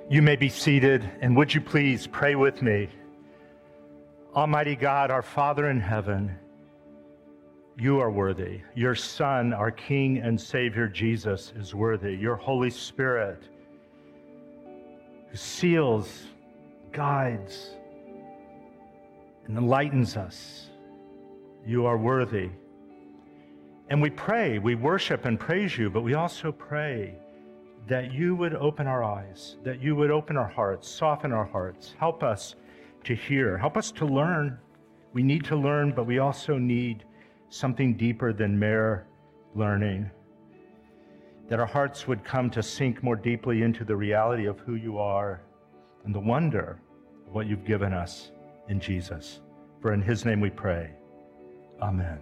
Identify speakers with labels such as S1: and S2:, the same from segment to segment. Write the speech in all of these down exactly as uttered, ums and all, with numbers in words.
S1: You may be seated, and would you please pray with me? Almighty God, our Father in heaven, you are worthy. Your Son, our King and Savior Jesus, is worthy. Your Holy Spirit, who seals, guides, and enlightens us, you are worthy. And we pray, we worship and praise you, but we also pray that you would open our eyes, that you would open our hearts, soften our hearts, help us to hear, help us to learn. We need to learn, but we also need something deeper than mere learning. That our hearts would come to sink more deeply into the reality of who you are and the wonder of what you've given us in Jesus. For in his name we pray. Amen.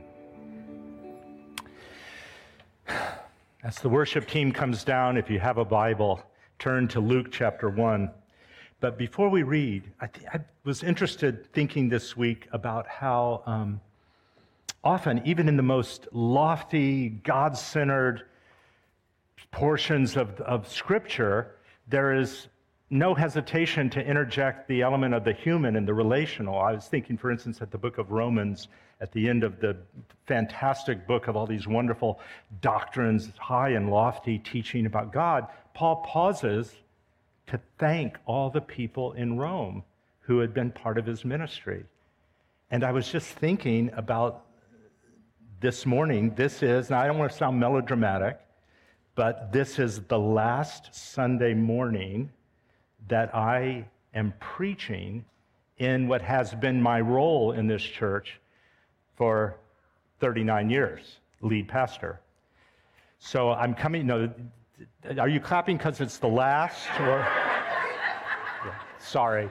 S1: As the worship team comes down, if you have a Bible, turn to Luke chapter one. But before we read, I, th- I was interested thinking this week about how um, often, even in the most lofty, God-centered portions of, of Scripture, there is no hesitation to interject the element of the human and the relational. I was thinking, for instance, at the book of Romans, at the end of the fantastic book of all these wonderful doctrines, high and lofty teaching about God, Paul pauses to thank all the people in Rome who had been part of his ministry. And I was just thinking about this morning. This is, and I don't want to sound melodramatic, but this is the last Sunday morning that I am preaching in what has been my role in this church for thirty-nine years, lead pastor. So I'm coming, no, are you clapping because it's the last? Or yeah, sorry.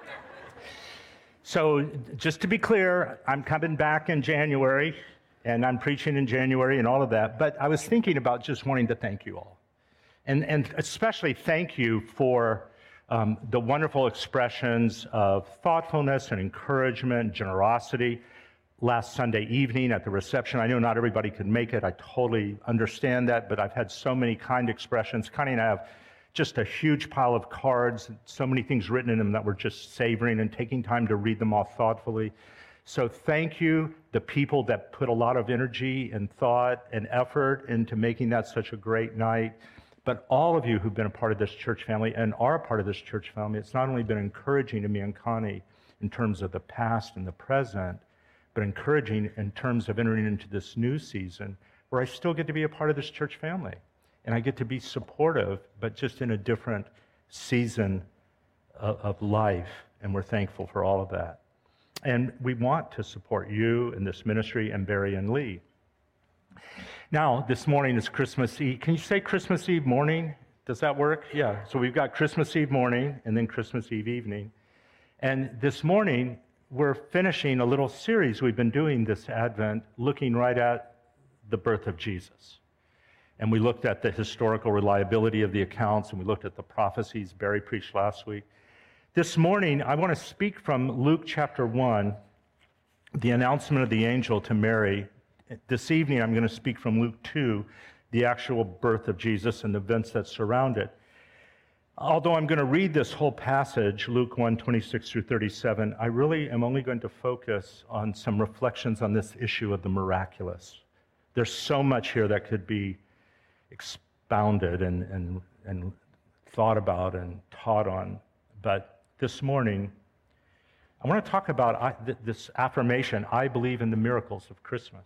S1: So just to be clear, I'm coming back in January, and I'm preaching in January and all of that, but I was thinking about just wanting to thank you all. And, and especially thank you for um, the wonderful expressions of thoughtfulness and encouragement, generosity. Last Sunday evening at the reception, I know not everybody could make it. I totally understand that, but I've had so many kind expressions. Connie and I have just a huge pile of cards, so many things written in them that we're just savoring and taking time to read them all thoughtfully. So thank you, the people that put a lot of energy and thought and effort into making that such a great night. But all of you who've been a part of this church family and are a part of this church family, it's not only been encouraging to me and Connie in terms of the past and the present, but encouraging in terms of entering into this new season where I still get to be a part of this church family. And I get to be supportive, but just in a different season of, of life. And we're thankful for all of that. And we want to support you in this ministry and Barry and Lee. Now, this morning is Christmas Eve. Can you say Christmas Eve morning? Does that work? Yeah. So we've got Christmas Eve morning and then Christmas Eve evening. And this morning, we're finishing a little series we've been doing this Advent, looking right at the birth of Jesus. And we looked at the historical reliability of the accounts, and we looked at the prophecies Barry preached last week. This morning, I want to speak from Luke chapter one, the announcement of the angel to Mary. This evening, I'm going to speak from Luke two, the actual birth of Jesus and the events that surround it. Although I'm going to read this whole passage, Luke one, twenty-six through thirty-seven, I really am only going to focus on some reflections on this issue of the miraculous. There's so much here that could be expounded and, and, and thought about and taught on. But this morning, I want to talk about I, th- this affirmation, I believe in the miracles of Christmas.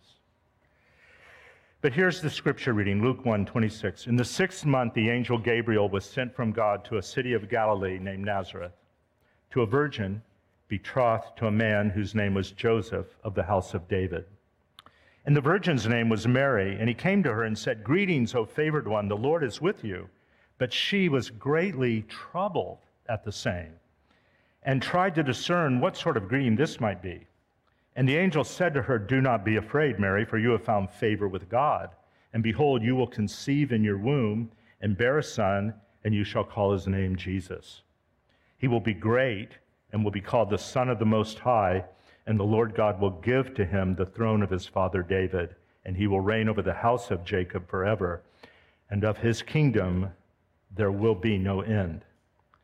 S1: But here's the scripture reading, Luke one, twenty-six. In the sixth month, the angel Gabriel was sent from God to a city of Galilee named Nazareth, to a virgin betrothed to a man whose name was Joseph of the house of David. And the virgin's name was Mary, and he came to her and said, "Greetings, O favored one, the Lord is with you." But she was greatly troubled at the saying, and tried to discern what sort of greeting this might be. And the angel said to her, "Do not be afraid, Mary, for you have found favor with God. And behold, you will conceive in your womb and bear a son, and you shall call his name Jesus. He will be great and will be called the Son of the Most High, and the Lord God will give to him the throne of his father David, and he will reign over the house of Jacob forever, and of his kingdom there will be no end."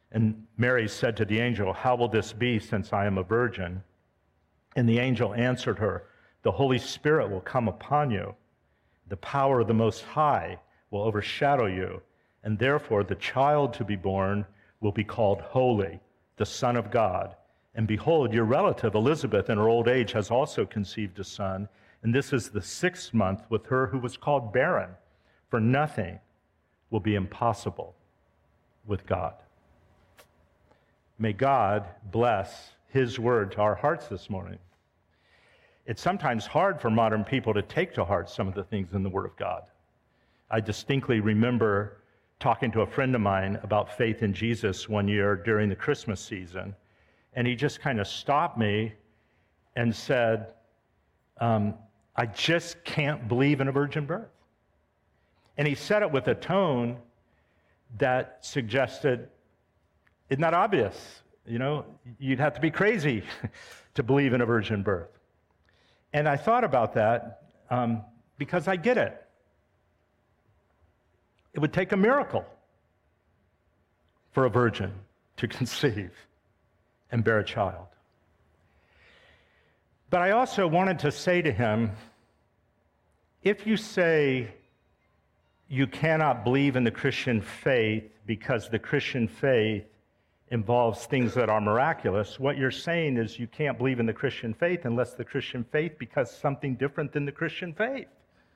S1: And Mary said to the angel, "How will this be, since I am a virgin?" And the angel answered her, "The Holy Spirit will come upon you. The power of the Most High will overshadow you, and therefore the child to be born will be called Holy, the Son of God. And behold, your relative Elizabeth in her old age has also conceived a son, and this is the sixth month with her who was called barren, for nothing will be impossible with God." May God bless his word to our hearts this morning. It's sometimes hard for modern people to take to heart some of the things in the Word of God. I distinctly remember talking to a friend of mine about faith in Jesus one year during the Christmas season, and he just kind of stopped me and said, um, "I just can't believe in a virgin birth." And he said it with a tone that suggested, "Isn't that obvious? You know, you'd have to be crazy to believe in a virgin birth." And I thought about that um, because I get it. It would take a miracle for a virgin to conceive and bear a child. But I also wanted to say to him, if you say you cannot believe in the Christian faith because the Christian faith involves things that are miraculous, what you're saying is you can't believe in the Christian faith unless the Christian faith becomes something different than the Christian faith.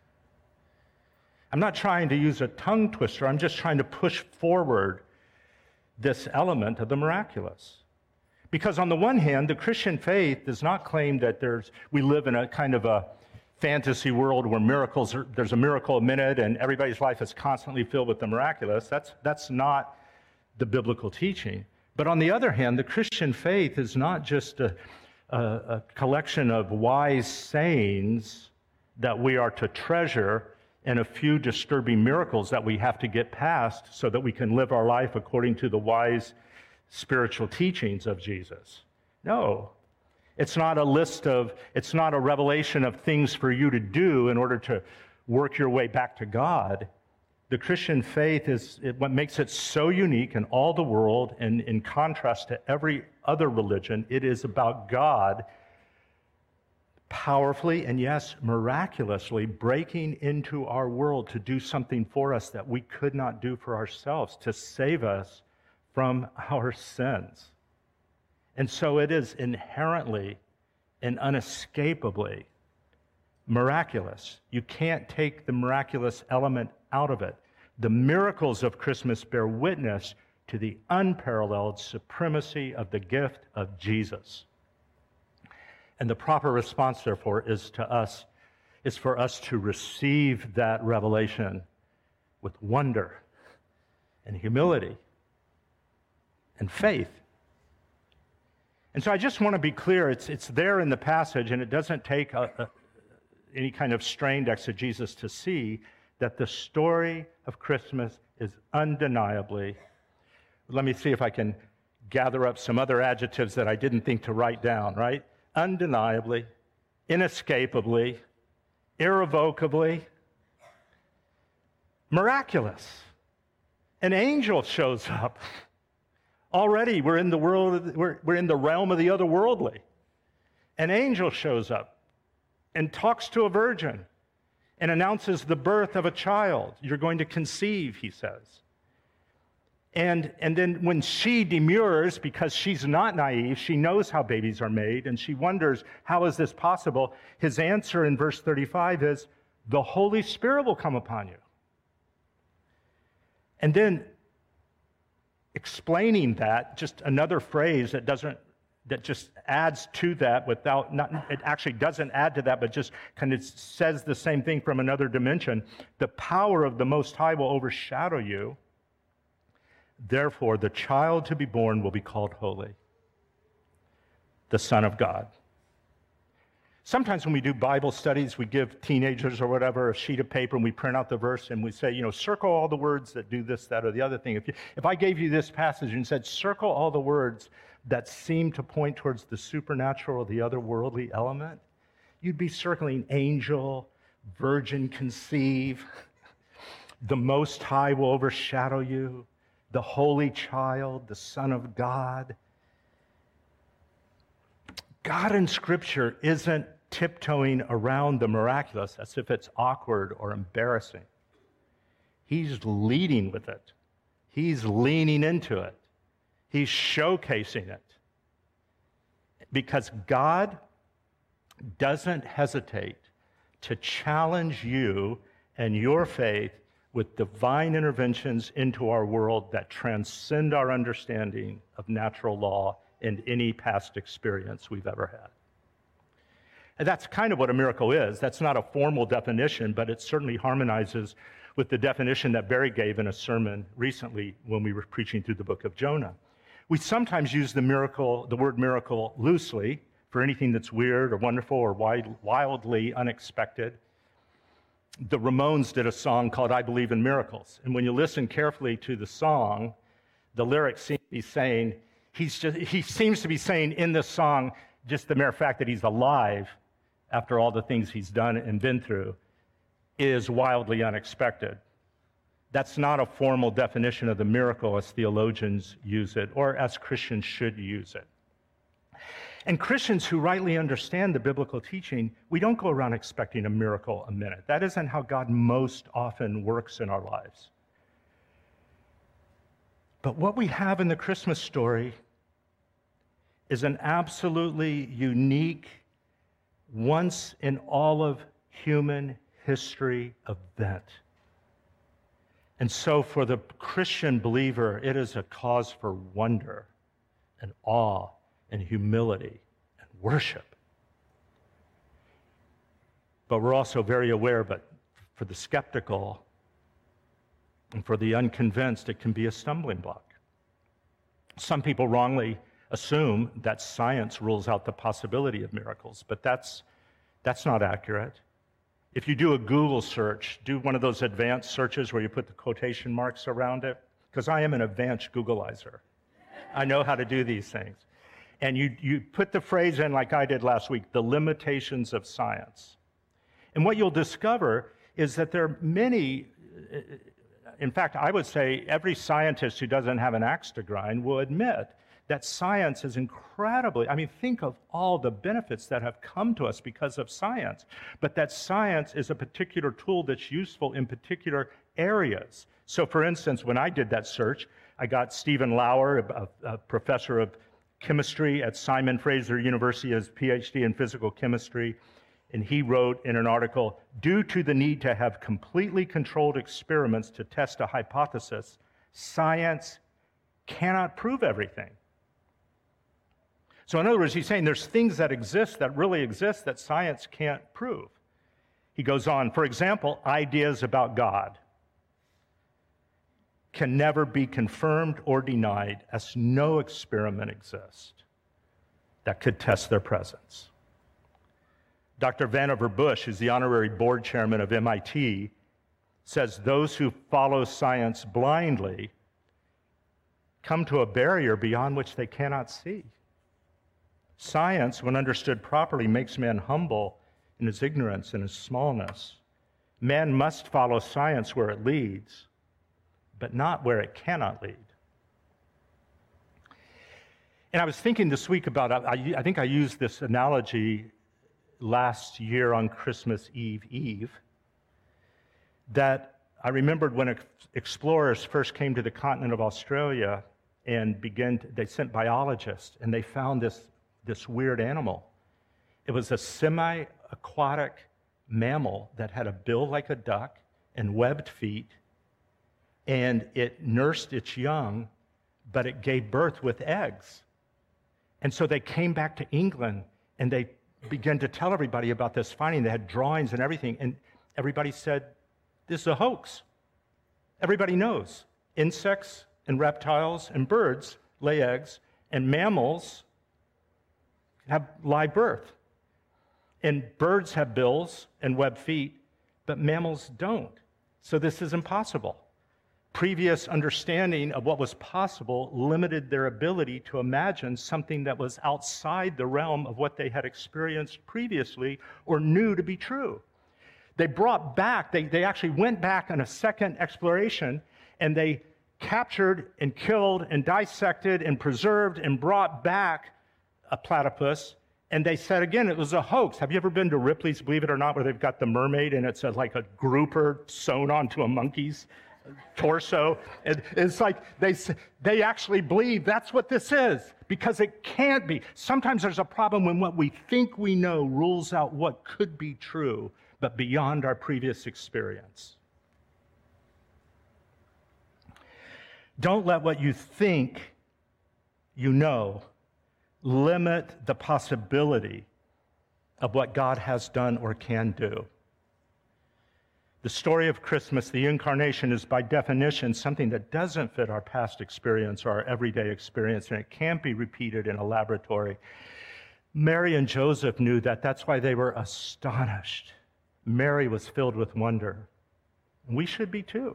S1: I'm not trying to use a tongue twister. I'm just trying to push forward this element of the miraculous. Because on the one hand, the Christian faith does not claim that there's we live in a kind of a fantasy world where miracles are, there's a miracle a minute and everybody's life is constantly filled with the miraculous. That's, that's not the biblical teaching. But on the other hand, the Christian faith is not just a, a, a collection of wise sayings that we are to treasure and a few disturbing miracles that we have to get past so that we can live our life according to the wise spiritual teachings of Jesus. No, it's not a list of, it's not a revelation of things for you to do in order to work your way back to God. The Christian faith is it, what makes it so unique in all the world, and in contrast to every other religion, it is about God powerfully and, yes, miraculously breaking into our world to do something for us that we could not do for ourselves, to save us from our sins. And so it is inherently and unescapably miraculous. You can't take the miraculous element out of it. The miracles of Christmas bear witness to the unparalleled supremacy of the gift of Jesus. And the proper response, therefore, is to us, is for us to receive that revelation with wonder and humility and faith. And so I just want to be clear, it's, it's there in the passage, and it doesn't take a, a, any kind of strained exegesis to see that the story of Christmas is undeniably, let me see if I can gather up some other adjectives that I didn't think to write down, right? Undeniably, inescapably, irrevocably, miraculous. An angel shows up. Already we're in the world, we're, we're in the realm of the otherworldly. An angel shows up and talks to a virgin and announces the birth of a child. You're going to conceive, he says. And, and then when she demurs, because she's not naive, she knows how babies are made, and she wonders, how is this possible? His answer in verse thirty-five is, the Holy Spirit will come upon you. And then explaining that, just another phrase that doesn't, that just adds to that without, not, it actually doesn't add to that, but just kind of says the same thing from another dimension. The power of the Most High will overshadow you. Therefore, the child to be born will be called Holy, the Son of God. Sometimes when we do Bible studies, we give teenagers or whatever a sheet of paper and we print out the verse and we say, you know, circle all the words that do this, that, or the other thing. If, you, if I gave you this passage and said, circle all the words that seem to point towards the supernatural or the otherworldly element, you'd be circling angel, virgin conceive, the Most High will overshadow you, the Holy Child, the Son of God. God in Scripture isn't tiptoeing around the miraculous as if it's awkward or embarrassing. He's leading with it. He's leaning into it. He's showcasing it. Because God doesn't hesitate to challenge you and your faith with divine interventions into our world that transcend our understanding of natural law and any past experience we've ever had. And that's kind of what a miracle is. That's not a formal definition, but it certainly harmonizes with the definition that Barry gave in a sermon recently when we were preaching through the book of Jonah. We sometimes use the miracle, the word miracle loosely for anything that's weird or wonderful or wild, wildly unexpected. The Ramones did a song called I Believe in Miracles. And when you listen carefully to the song, the lyrics seem to be saying, he's just, he seems to be saying in this song, just the mere fact that he's alive after all the things he's done and been through is wildly unexpected. That's not a formal definition of the miracle as theologians use it, or as Christians should use it. And Christians who rightly understand the biblical teaching, we don't go around expecting a miracle a minute. That isn't how God most often works in our lives. But what we have in the Christmas story is an absolutely unique, once in all of human history event. And so for the Christian believer, it is a cause for wonder and awe and humility and worship. But we're also very aware, but for the skeptical and for the unconvinced, it can be a stumbling block. Some people wrongly assume that science rules out the possibility of miracles, but that's, that's not accurate. If you do a Google search, do one of those advanced searches where you put the quotation marks around it, because I am an advanced Googleizer. I know how to do these things. And you, you put the phrase in like I did last week, the limitations of science. And what you'll discover is that there are many, in fact, I would say every scientist who doesn't have an axe to grind will admit that science is incredibly, I mean, think of all the benefits that have come to us because of science, but that science is a particular tool that's useful in particular areas. So for instance, when I did that search, I got Stephen Lauer, a, a professor of chemistry at Simon Fraser University, as P H D in physical chemistry, and he wrote in an article, due to the need to have completely controlled experiments to test a hypothesis, science cannot prove everything. So in other words, he's saying there's things that exist, that really exist, that science can't prove. He goes on, for example, ideas about God can never be confirmed or denied, as no experiment exists that could test their presence. Doctor Vannevar Bush, who's the honorary board chairman of M I T, says those who follow science blindly come to a barrier beyond which they cannot see. Science, when understood properly, makes man humble in his ignorance and his smallness. Man must follow science where it leads, but not where it cannot lead. And I was thinking this week about, I, I think I used this analogy last year on Christmas Eve Eve, that I remembered when explorers first came to the continent of Australia and began, to, they sent biologists, and they found this this weird animal. It was a semi-aquatic mammal that had a bill like a duck and webbed feet, and it nursed its young, but it gave birth with eggs. And so they came back to England, and they began to tell everybody about this finding. They had drawings and everything, and everybody said, this is a hoax. Everybody knows insects and reptiles and birds lay eggs, and mammals have live birth. And birds have bills and webbed feet, but mammals don't. So this is impossible. Previous understanding of what was possible limited their ability to imagine something that was outside the realm of what they had experienced previously or knew to be true. They brought back, they, they actually went back on a second exploration, and they captured and killed and dissected and preserved and brought back a platypus. And they said, again, it was a hoax. Have you ever been to Ripley's, believe it or not, where they've got the mermaid and it's a, like a grouper sewn onto a monkey's torso? And it's like they, they actually believe that's what this is, because it can't be. Sometimes there's a problem when what we think we know rules out what could be true, but beyond our previous experience. Don't let what you think you know limit the possibility of what God has done or can do. The story of Christmas, the incarnation, is by definition something that doesn't fit our past experience or our everyday experience, and it can't be repeated in a laboratory. Mary and Joseph knew that. That's why they were astonished. Mary was filled with wonder. And we should be too.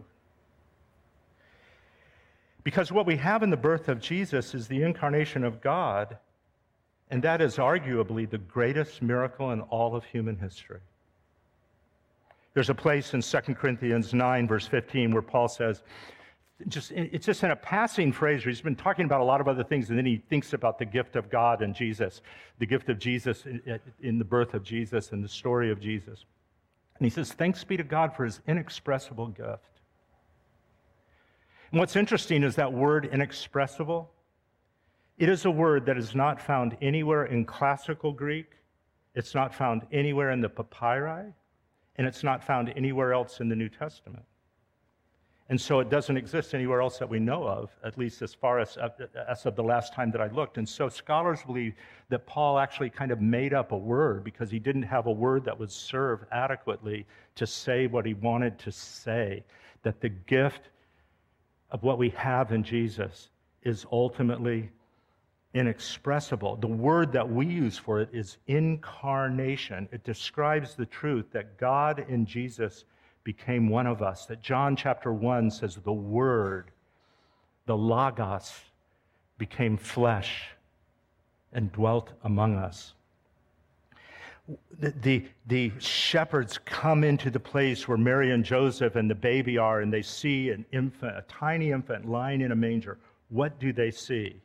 S1: Because what we have in the birth of Jesus is the incarnation of God, and that is arguably the greatest miracle in all of human history. There's a place in Second Corinthians nine, verse fifteen, where Paul says, just it's just in a passing phrase where he's been talking about a lot of other things, and then he thinks about the gift of God and Jesus, the gift of Jesus in, in the birth of Jesus and the story of Jesus. And he says, thanks be to God for his inexpressible gift. And what's interesting is that word inexpressible. It is a word that is not found anywhere in classical Greek. It's not found anywhere in the papyri, and it's not found anywhere else in the New Testament. And so it doesn't exist anywhere else that we know of, at least as far as, as of the last time that I looked. And so scholars believe that Paul actually kind of made up a word because he didn't have a word that would serve adequately to say what he wanted to say, that the gift of what we have in Jesus is ultimately inexpressible. The word that we use for it is incarnation. It describes the truth that God in Jesus became one of us, that John chapter one says the Word, the Logos, became flesh and dwelt among us. The, the, the shepherds come into the place where Mary and Joseph and the baby are, and they see an infant, a tiny infant lying in a manger. What do they see?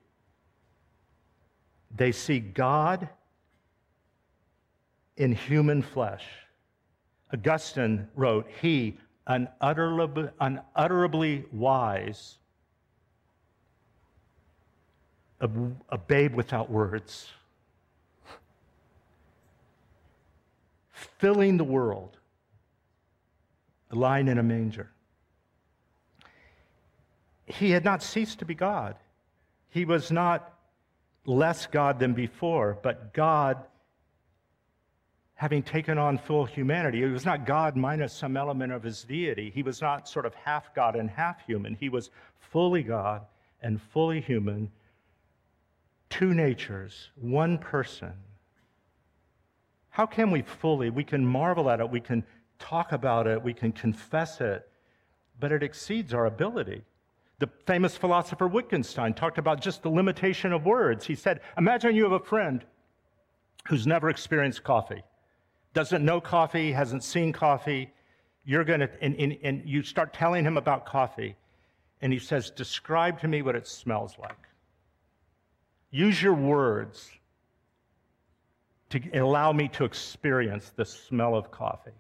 S1: They see God in human flesh. Augustine wrote, he, unutterably, unutterably wise, a, a babe without words, filling the world, lying in a manger. He had not ceased to be God. He was not less God than before, but God having taken on full humanity. He was not God minus some element of his deity. He was not sort of half God and half human. He was fully God and fully human, two natures, one person. How can we fully? We can marvel at it, we can talk about it, we can confess it, but it exceeds our ability. The famous philosopher Wittgenstein talked about just the limitation of words. He said, imagine you have a friend who's never experienced coffee, doesn't know coffee, hasn't seen coffee. You're going to, and, and, and you start telling him about coffee, and he says, describe to me what it smells like. Use your words to allow me to experience the smell of coffee.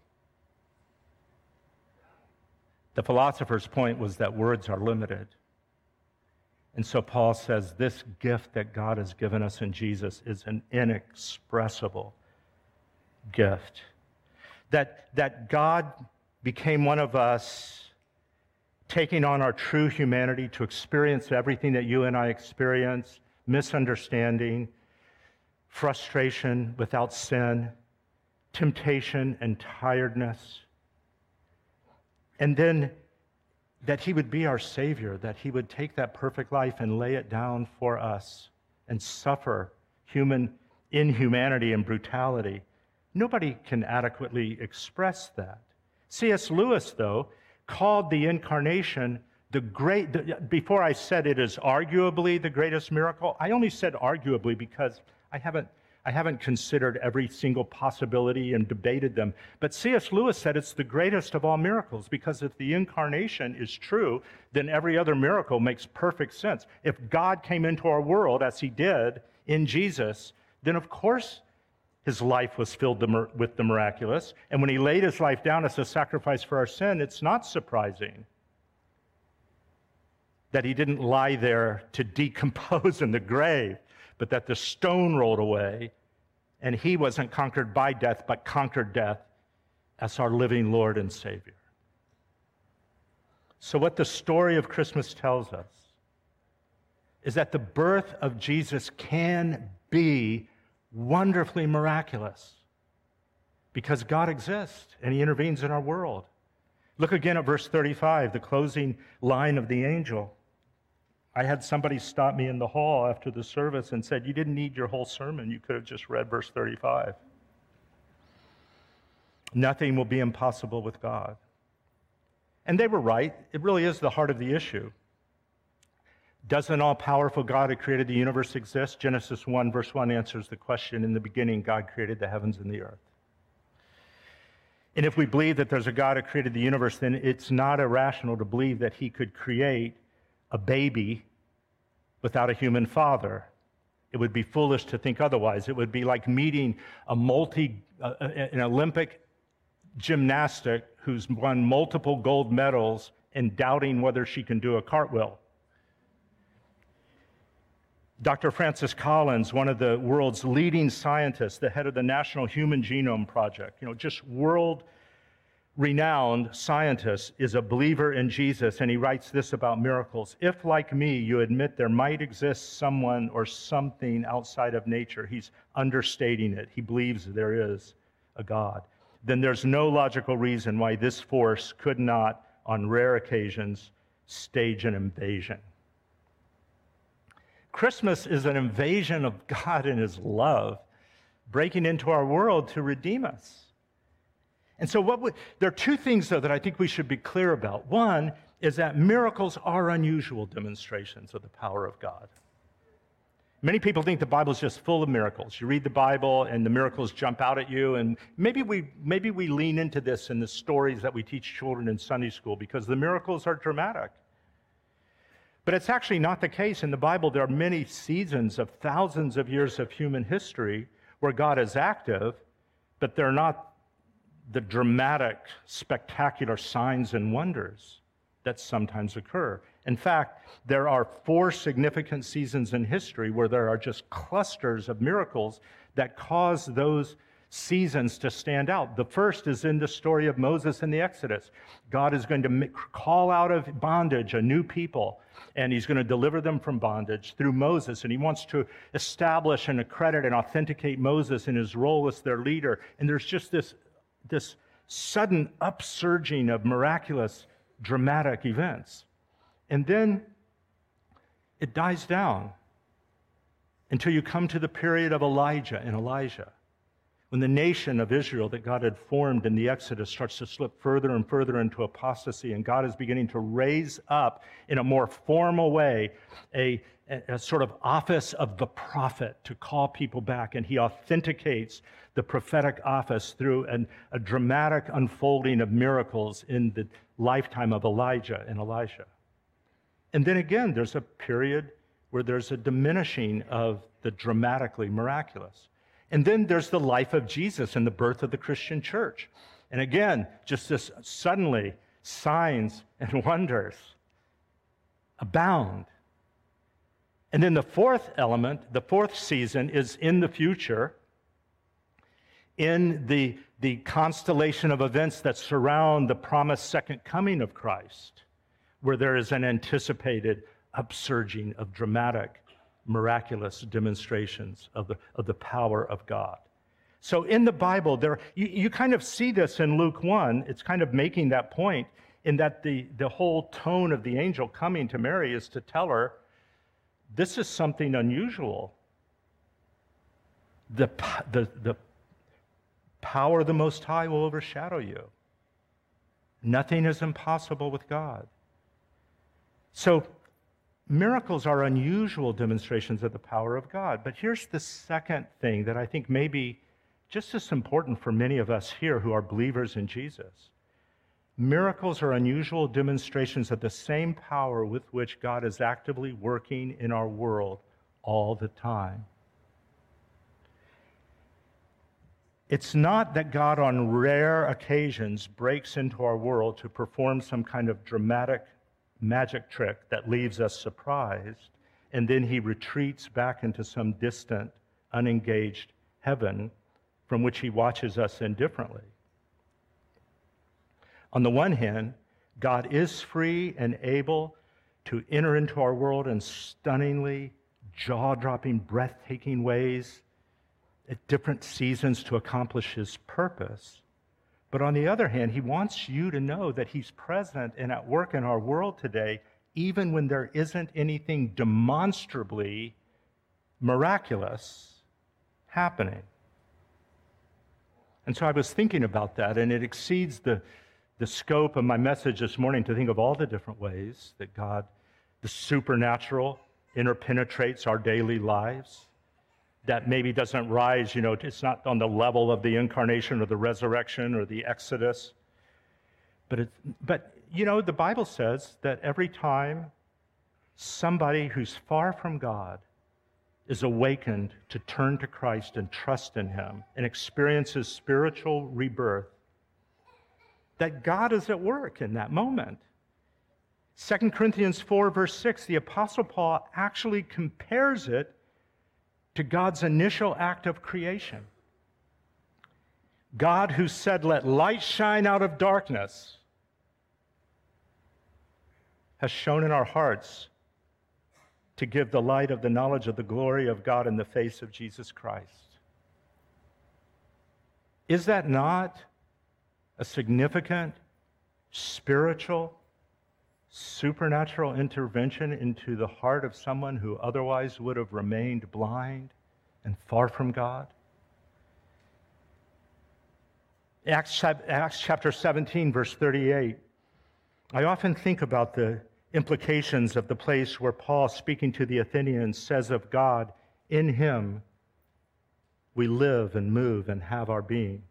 S1: The philosopher's point was that words are limited. And so Paul says this gift that God has given us in Jesus is an inexpressible gift. That, that God became one of us, taking on our true humanity to experience everything that you and I experience, misunderstanding, frustration without sin, temptation and tiredness. And then that he would be our Savior, that he would take that perfect life and lay it down for us and suffer human inhumanity and brutality. Nobody can adequately express that. C S Lewis, though, called the incarnation the great, the, before I said it is arguably the greatest miracle, I only said arguably because I haven't, I haven't considered every single possibility and debated them. But C S Lewis said it's the greatest of all miracles, because if the incarnation is true, then every other miracle makes perfect sense. If God came into our world, as he did in Jesus, then of course his life was filled with the miraculous. And when he laid his life down as a sacrifice for our sin, it's not surprising that he didn't lie there to decompose in the grave, but that the stone rolled away, and he wasn't conquered by death, but conquered death as our living Lord and Savior. So what the story of Christmas tells us is that the birth of Jesus can be wonderfully miraculous because God exists and he intervenes in our world. Look again at verse thirty-five, the closing line of the angel. I had somebody stop me in the hall after the service and said, you didn't need your whole sermon. You could have just read verse thirty-five. Nothing will be impossible with God. And they were right. It really is the heart of the issue. Does an all-powerful God who created the universe exist? Genesis one, verse one answers the question. In the beginning, God created the heavens and the earth. And if we believe that there's a God who created the universe, then it's not irrational to believe that he could create a baby without a human father. It would be foolish to think otherwise. It would be like meeting a multi, uh, an Olympic gymnastic who's won multiple gold medals and doubting whether she can do a cartwheel. Doctor Francis Collins, one of the world's leading scientists, the head of the National Human Genome Project, you know, just world renowned scientist, is a believer in Jesus, and he writes this about miracles. If, like me, you admit there might exist someone or something outside of nature, he's understating it. He believes there is a God. Then there's no logical reason why this force could not, on rare occasions, stage an invasion. Christmas is an invasion of God and his love breaking into our world to redeem us. And so what would, there are two things, though, that I think we should be clear about. One is that miracles are unusual demonstrations of the power of God. Many people think the Bible is just full of miracles. You read the Bible and the miracles jump out at you, and maybe we, maybe we lean into this in the stories that we teach children in Sunday school because the miracles are dramatic. But it's actually not the case. In the Bible, there are many seasons of thousands of years of human history where God is active, but they're not the dramatic, spectacular signs and wonders that sometimes occur. In fact, there are four significant seasons in history where there are just clusters of miracles that cause those seasons to stand out. The first is in the story of Moses and the Exodus. God is going to call out of bondage a new people, and he's going to deliver them from bondage through Moses, and he wants to establish and accredit and authenticate Moses in his role as their leader. And there's just this this sudden upsurging of miraculous, dramatic events. And then it dies down until you come to the period of Elijah and Elijah, when the nation of Israel that God had formed in the Exodus starts to slip further and further into apostasy, and God is beginning to raise up in a more formal way a, a, a sort of office of the prophet to call people back, and he authenticates the prophetic office through an, a dramatic unfolding of miracles in the lifetime of Elijah and Elisha. And then again, there's a period where there's a diminishing of the dramatically miraculous. And then there's the life of Jesus and the birth of the Christian church. And again, just this suddenly signs and wonders abound. And then the fourth element, the fourth season, is in the future, in the, the constellation of events that surround the promised second coming of Christ, where there is an anticipated upsurging of dramatic, miraculous demonstrations of the, of the power of God. So in the Bible, there you, you kind of see this in Luke one. It's kind of making that point in that the, the whole tone of the angel coming to Mary is to tell her, this is something unusual. The, the, the power of the Most High will overshadow you. Nothing is impossible with God. So Miracles are unusual demonstrations of the power of God. But here's the second thing that I think may be just as important for many of us here who are believers in Jesus. Miracles are unusual demonstrations of the same power with which God is actively working in our world all the time. It's not that God on rare occasions breaks into our world to perform some kind of dramatic magic trick that leaves us surprised, and then he retreats back into some distant, unengaged heaven from which he watches us indifferently. On the one hand, God is free and able to enter into our world in stunningly, jaw-dropping, breathtaking ways at different seasons to accomplish his purpose. But on the other hand, he wants you to know that he's present and at work in our world today, even when there isn't anything demonstrably miraculous happening. And so I was thinking about that, and it exceeds the, the scope of my message this morning to think of all the different ways that God, the supernatural, interpenetrates our daily lives. That maybe doesn't rise, you know, it's not on the level of the incarnation or the resurrection or the Exodus. But, it, but you know, the Bible says that every time somebody who's far from God is awakened to turn to Christ and trust in him and experiences spiritual rebirth, that God is at work in that moment. Second Corinthians four, verse six, the Apostle Paul actually compares it to God's initial act of creation. God who said, "Let light shine out of darkness," has shone in our hearts to give the light of the knowledge of the glory of God in the face of Jesus Christ. Is that not a significant spiritual, supernatural intervention into the heart of someone who otherwise would have remained blind and far from God? Acts, Acts chapter seventeen, verse thirty-eight. I often think about the implications of the place where Paul, speaking to the Athenians, says of God, "In him we live and move and have our being."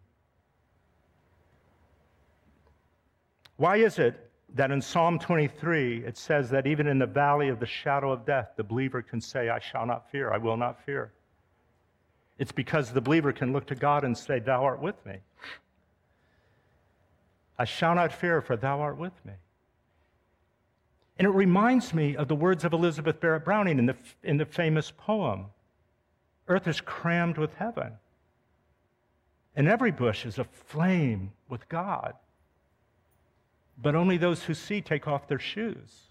S1: Why is it that in Psalm twenty-three, it says that even in the valley of the shadow of death, the believer can say, "I shall not fear, I will not fear"? It's because the believer can look to God and say, "Thou art with me. I shall not fear, for thou art with me." And it reminds me of the words of Elizabeth Barrett Browning in the, in the famous poem, "Earth is crammed with heaven, and every bush is aflame with God. But only those who see take off their shoes."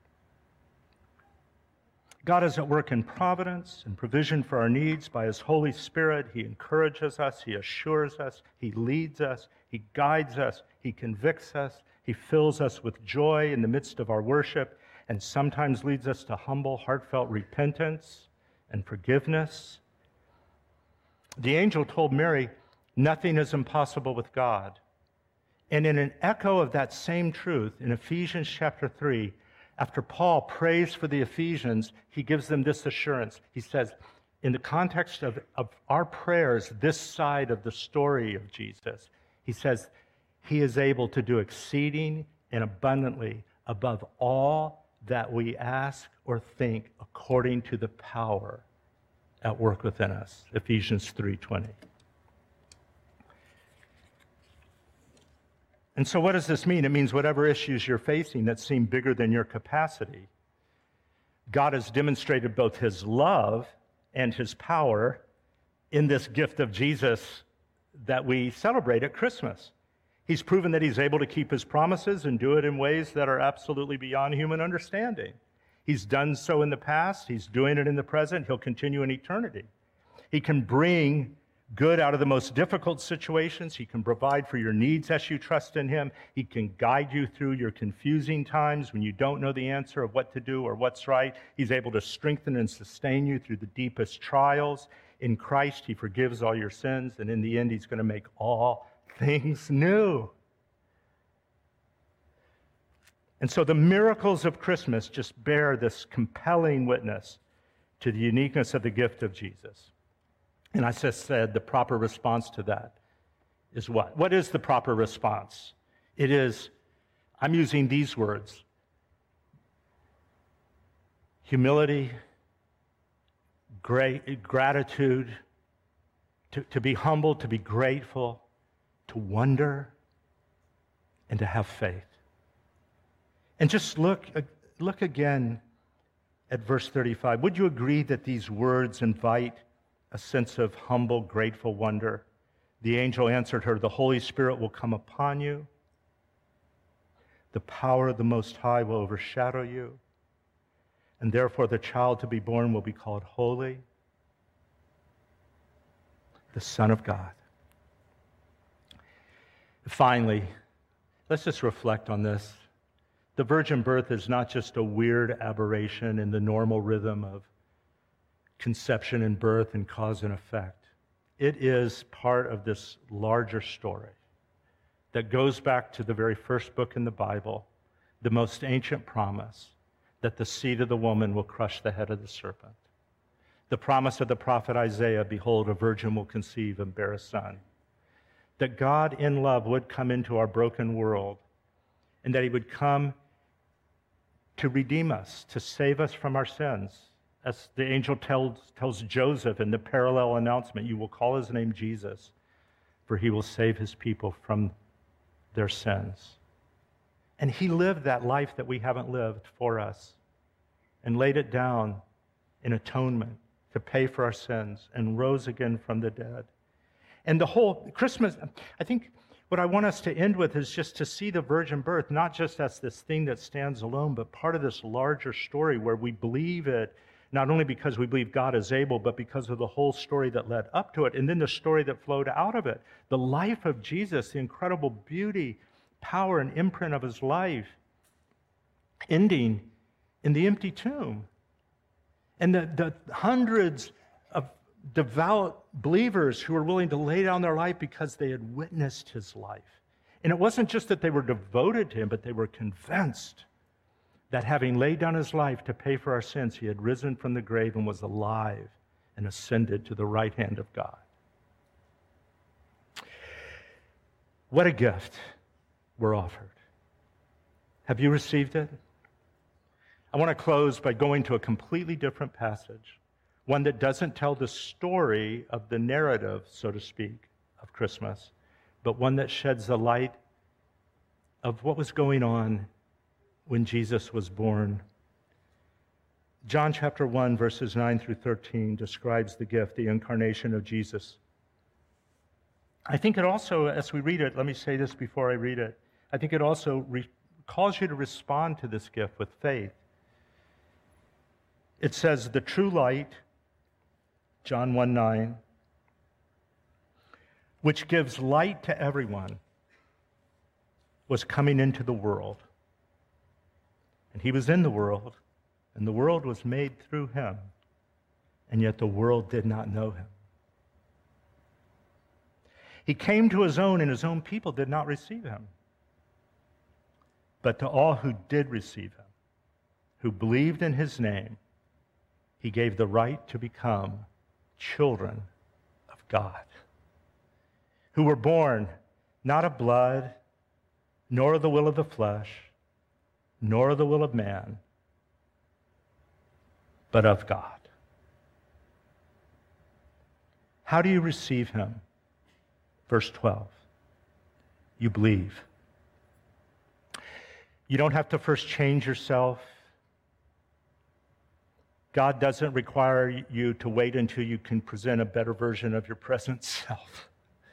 S1: God is at work in providence and provision for our needs by his Holy Spirit. He encourages us, he assures us, he leads us, he guides us, he convicts us, he fills us with joy in the midst of our worship, and sometimes leads us to humble, heartfelt repentance and forgiveness. The angel told Mary, "Nothing is impossible with God." And in an echo of that same truth, in Ephesians chapter three, after Paul prays for the Ephesians, he gives them this assurance. He says, in the context of, of our prayers this side of the story of Jesus, he says, he is able to do exceeding and abundantly above all that we ask or think, according to the power at work within us. Ephesians three twenty. And so what does this mean? It means whatever issues you're facing that seem bigger than your capacity, God has demonstrated both his love and his power in this gift of Jesus that we celebrate at Christmas. He's proven that he's able to keep his promises and do it in ways that are absolutely beyond human understanding. He's done so in the past. He's doing it in the present. He'll continue in eternity. He can bring good out of the most difficult situations. He can provide for your needs as you trust in him. He can guide you through your confusing times when you don't know the answer of what to do or what's right. He's able to strengthen and sustain you through the deepest trials. In Christ, he forgives all your sins, and in the end, he's going to make all things new. And so the miracles of Christmas just bear this compelling witness to the uniqueness of the gift of Jesus. And I just said the proper response to that is what? What is the proper response? It is, I'm using these words: humility, great gratitude, to, to be humble, to be grateful, to wonder, and to have faith. And just look, look again at verse thirty-five. Would you agree that these words invite a sense of humble, grateful wonder? The angel answered her, "The Holy Spirit will come upon you. The power of the Most High will overshadow you. And therefore the child to be born will be called Holy, the Son of God." Finally, let's just reflect on this. The virgin birth is not just a weird aberration in the normal rhythm of conception and birth and cause and effect. It is part of this larger story that goes back to the very first book in the Bible, the most ancient promise that the seed of the woman will crush the head of the serpent. The promise of the prophet Isaiah, "Behold, a virgin will conceive and bear a son." That God in love would come into our broken world, and that he would come to redeem us, to save us from our sins. As the angel tells, tells Joseph in the parallel announcement, "You will call his name Jesus, for he will save his people from their sins." And he lived that life that we haven't lived for us and laid it down in atonement to pay for our sins and rose again from the dead. And the whole Christmas, I think what I want us to end with is just to see the virgin birth, not just as this thing that stands alone, but part of this larger story where we believe it, not only because we believe God is able, but because of the whole story that led up to it, and then the story that flowed out of it. The life of Jesus, the incredible beauty, power, and imprint of his life, ending in the empty tomb. And the, the hundreds of devout believers who were willing to lay down their life because they had witnessed his life. And it wasn't just that they were devoted to him, but they were convinced that having laid down his life to pay for our sins, he had risen from the grave and was alive and ascended to the right hand of God. What a gift we're offered. Have you received it? I want to close by going to a completely different passage, one that doesn't tell the story of the narrative, so to speak, of Christmas, but one that sheds the light of what was going on when Jesus was born. John chapter one, verses nine through thirteen describes the gift, the incarnation of Jesus. I think it also, as we read it, let me say this before I read it, I think it also re- calls you to respond to this gift with faith. It says, "The true light," John one nine, "which gives light to everyone, was coming into the world. And he was in the world, and the world was made through him, and yet the world did not know him. He came to his own, and his own people did not receive him. But to all who did receive him, who believed in his name, he gave the right to become children of God, who were born not of blood, nor of the will of the flesh, nor of the will of man, but of God." How do you receive him? Verse twelve, you believe. You don't have to first change yourself. God doesn't require you to wait until you can present a better version of your present self.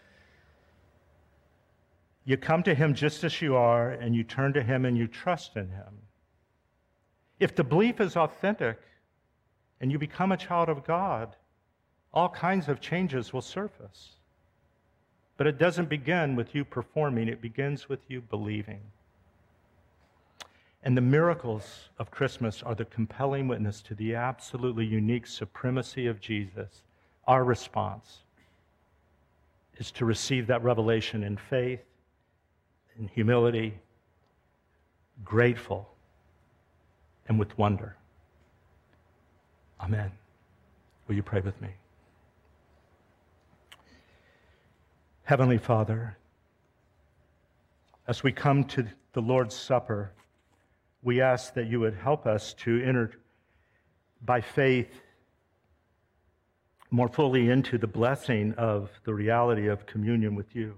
S1: You come to him just as you are, and you turn to him and you trust in him. If the belief is authentic and you become a child of God, all kinds of changes will surface. But it doesn't begin with you performing, it begins with you believing. And the miracles of Christmas are the compelling witness to the absolutely unique supremacy of Jesus. Our response is to receive that revelation in faith, in humility, grateful, and with wonder. Amen. Will you pray with me? Heavenly Father, as we come to the Lord's Supper, we ask that you would help us to enter by faith more fully into the blessing of the reality of communion with you.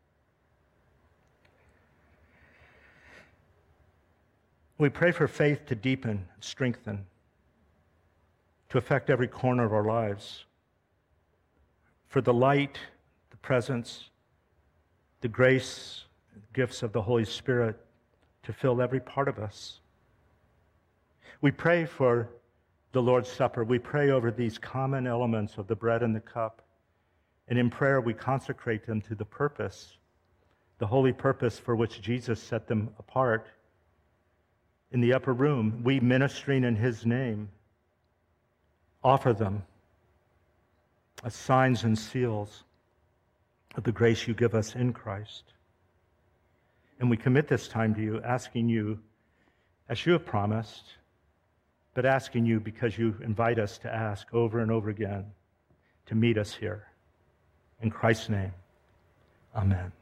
S1: We pray for faith to deepen, strengthen, to affect every corner of our lives, for the light, the presence, the grace, gifts of the Holy Spirit to fill every part of us. We pray for the Lord's Supper. We pray over these common elements of the bread and the cup. And in prayer, we consecrate them to the purpose, the holy purpose for which Jesus set them apart. In the upper room, we, ministering in his name, offer them as signs and seals of the grace you give us in Christ. And we commit this time to you, asking you, as you have promised, but asking you because you invite us to ask over and over again, to meet us here. In Christ's name, amen.